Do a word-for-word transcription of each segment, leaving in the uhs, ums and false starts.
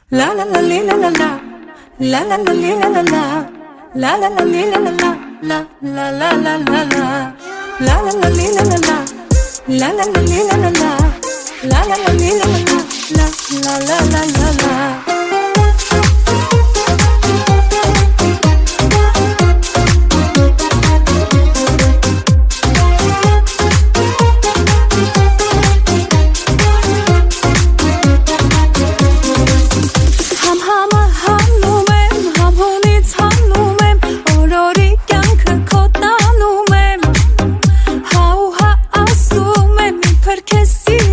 La la la li la la la. La la la li la la la. La la la li la la la. La la la la la la. La la la li la la la. La la la li la la la. La la la li la la la. La la la la la la.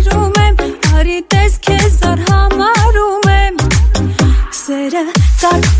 Dark